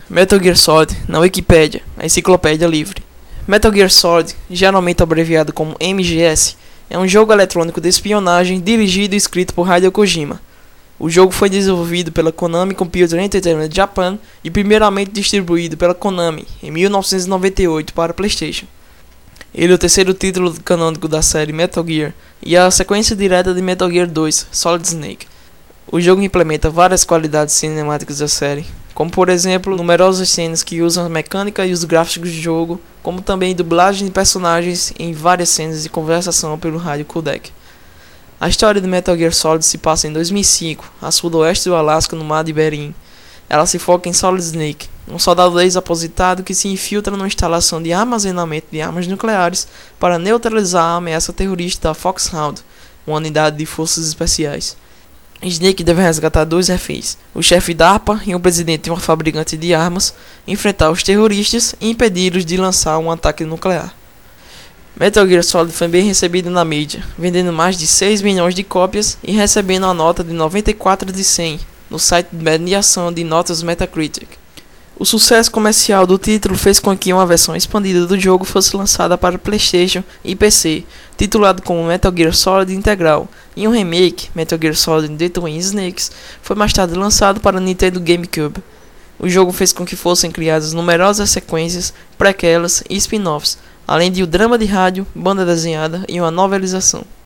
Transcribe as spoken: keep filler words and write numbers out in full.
Metal Gear Solid na Wikipedia, a enciclopédia livre. Metal Gear Solid, geralmente abreviado como M G S, é um jogo eletrônico de espionagem dirigido e escrito por Hideo Kojima. O jogo foi desenvolvido pela Konami Computer Entertainment Japan e primeiramente distribuído pela Konami em mil novecentos e noventa e oito para PlayStation. Ele é o terceiro título canônico da série Metal Gear e é a sequência direta de Metal Gear dois, Solid Snake. O jogo implementa várias qualidades cinemáticas da série, como por exemplo, numerosas cenas que usam a mecânica e os gráficos do jogo, como também dublagem de personagens em várias cenas de conversação pelo rádio codec. A história de Metal Gear Solid se passa em dois mil e cinco, a sudoeste do Alasca, no mar de Bering. Ela se foca em Solid Snake, um soldado ex-aposentado que se infiltra numa instalação de armazenamento de armas nucleares para neutralizar a ameaça terrorista da Foxhound, uma unidade de forças especiais. Snake deve resgatar dois reféns, o chefe da A R P A e o presidente de uma fabricante de armas, enfrentar os terroristas e impedi-los de lançar um ataque nuclear. Metal Gear Solid foi bem recebido na mídia, vendendo mais de seis milhões de cópias e recebendo a nota de noventa e quatro de cem no site de mediação de notas Metacritic. O sucesso comercial do título fez com que uma versão expandida do jogo fosse lançada para PlayStation e P C, titulado como Metal Gear Solid Integral, e um remake, Metal Gear Solid The Twin Snakes, foi mais tarde lançado para Nintendo GameCube. O jogo fez com que fossem criadas numerosas sequências, prequelas e spin-offs, além de o drama de rádio, banda desenhada e uma novelização.